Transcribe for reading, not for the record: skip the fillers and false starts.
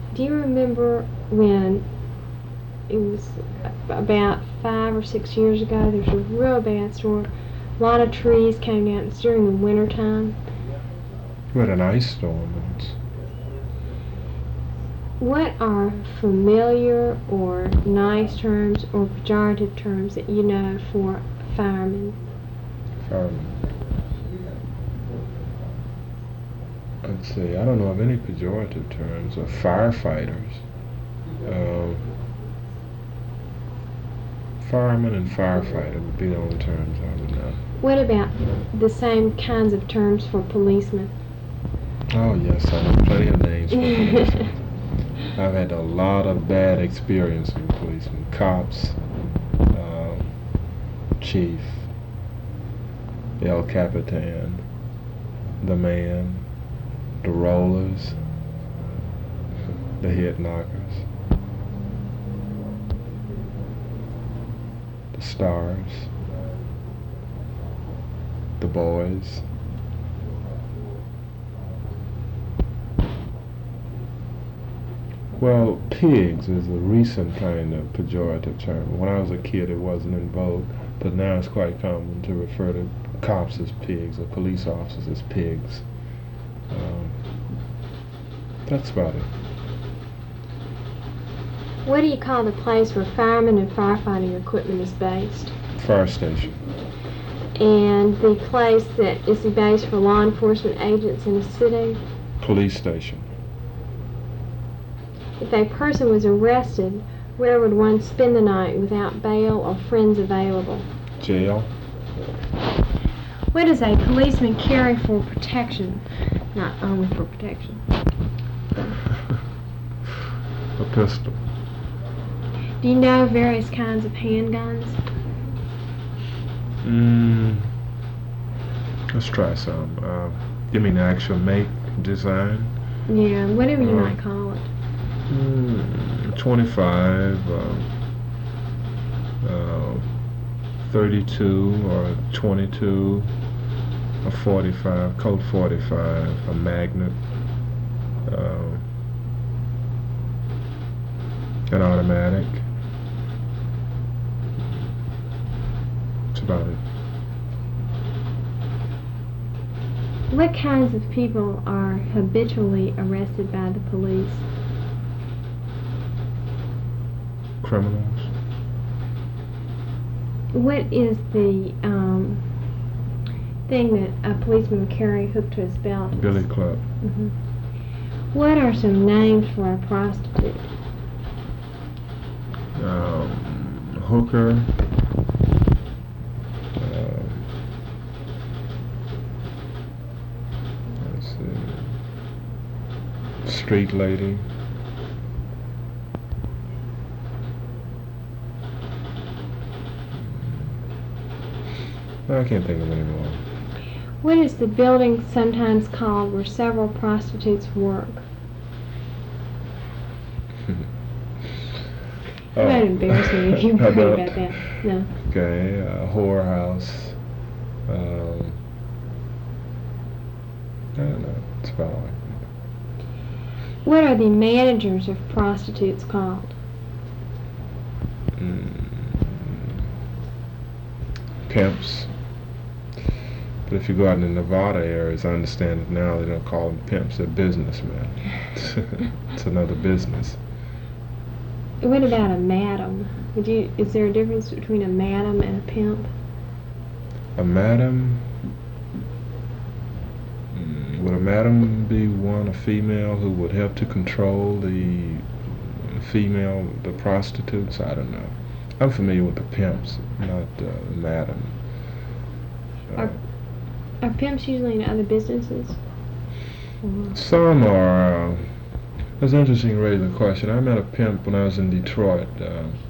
Do you remember when it was about 5 or 6 years ago? There was a real bad storm. A lot of trees came down. It's during the winter time. We had an ice storm once. What are familiar or nice terms or pejorative terms that you know for firemen? Let's see, I don't know of any pejorative terms. Or firefighters. Fireman and firefighter would be the only terms I would know. What about the same kinds of terms for policemen? Oh yes, I know plenty of names for policemen. I've had a lot of bad experiences with policemen. Cops, chief, El Capitan, the man, the rollers, the head knockers, the stars, the boys. Well, pigs is a recent kind of pejorative term. When I was a kid, it wasn't in vogue, but now it's quite common to refer to cops as pigs or police officers as pigs. That's about it. What do you call the place where firemen and firefighting equipment is based? Fire station. And the place that is the base for law enforcement agents in a city? Police station. If a person was arrested, where would one spend the night without bail or friends available? Jail. What does a policeman carry for protection? Not only for protection. A pistol. Do you know various kinds of handguns? Let's try some. You mean the actual make, design? Yeah, whatever you might call it. 25, 32 or 22, a 45, Colt 45, a magnet, an automatic. That's about it. What kinds of people are habitually arrested by the police? Criminals. What is the thing that a policeman would carry hooked to his belt? Billy club. Mm-hmm. What are some names for a prostitute? Hooker. Let's see. Street lady. I can't think of any more. What is the building sometimes called where several prostitutes work? It might embarrass me if you worry about that. No. Okay, whorehouse. I don't know. It's about like that. What are the managers of prostitutes called? Pimps. But if you go out in the Nevada areas, I understand it now, they don't call them pimps, they're businessmen. It's another business. What about a madam? Is there a difference between a madam and a pimp? A madam? Would a madam be a female who would help to control the prostitutes? I don't know. I'm familiar with the pimps, not the madam. Are pimps usually in other businesses? Some are. That's interesting you raise the question. I met a pimp when I was in Detroit.